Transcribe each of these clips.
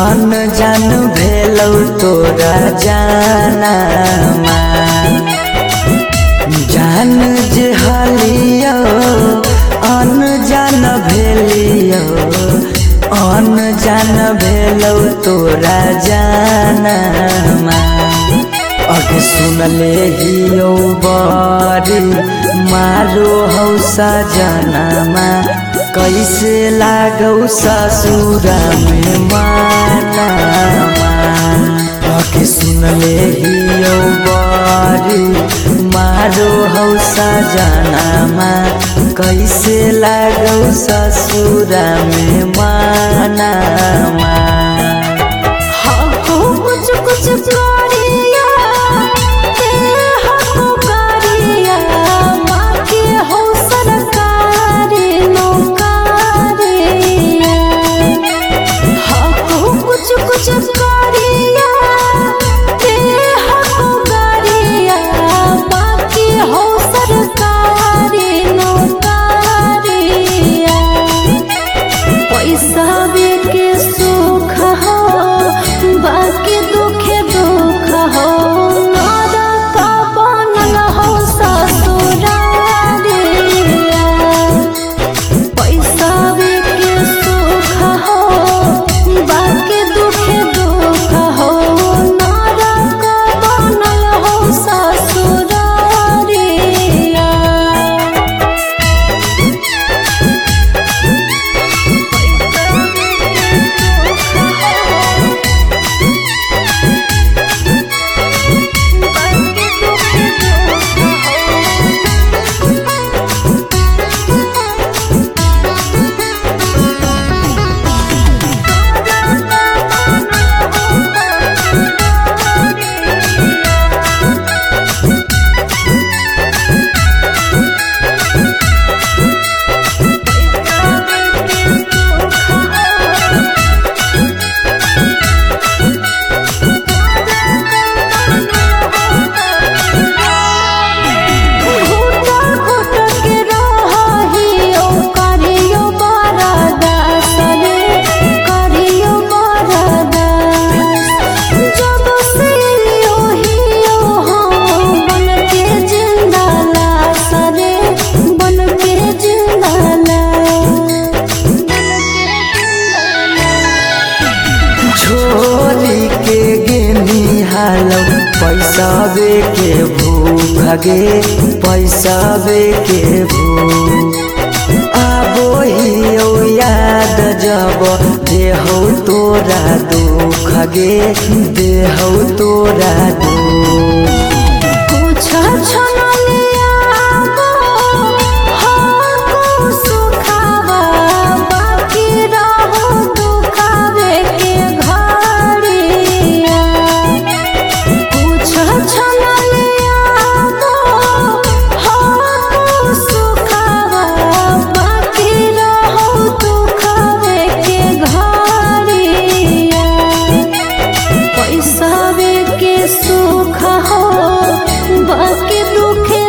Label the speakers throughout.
Speaker 1: अन जान भेलौ तोरा जानमा जान जे हलियो अन जान भेलियो अन जान भेलौ तोरा जानमा अगे सुनले हियो बड़ी मारो हौ सजनमा कैसे लागौ ससुरा में मानमा अगे सुनले हियो बड़ी मारो हौ सजनमा कैसे लागौ ससुरा में मानमा
Speaker 2: कुछ कुछ करिया हको करिया माँ के हो सरकारी नौकरिया हको कुछ कुछ करिया हको करिया माँ के हो सरकारी नौकरिया पैसा के सुख हो बाकी दुखे दुख हो नरक बनल हो ससुरारिया पैसा के सुख हो बाकी दुखे दुख हो नरक बनल हो ससुरारिया
Speaker 1: छोरी के गेनी हालौ पैसा के भूख गे पैसा के भूख आबो हियो याद जब देहौ तोरा दुख गे देहौ तोरा दुख
Speaker 2: कुछ बाकी रहो दुखावे के घड़िया कुछ बाकी रहो दुखावे के घड़िया पैसा के सुख हो बाकी दुखे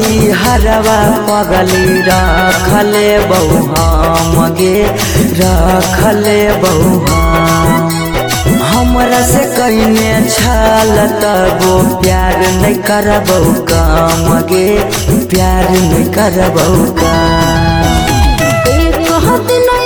Speaker 1: नई हरवा पगली रखले बहु हम गे रखले बहु हमरा से कईने छाल तबो प्यार नहीं करबो काम गे प्यार नहीं करबो काम
Speaker 2: एक हाथ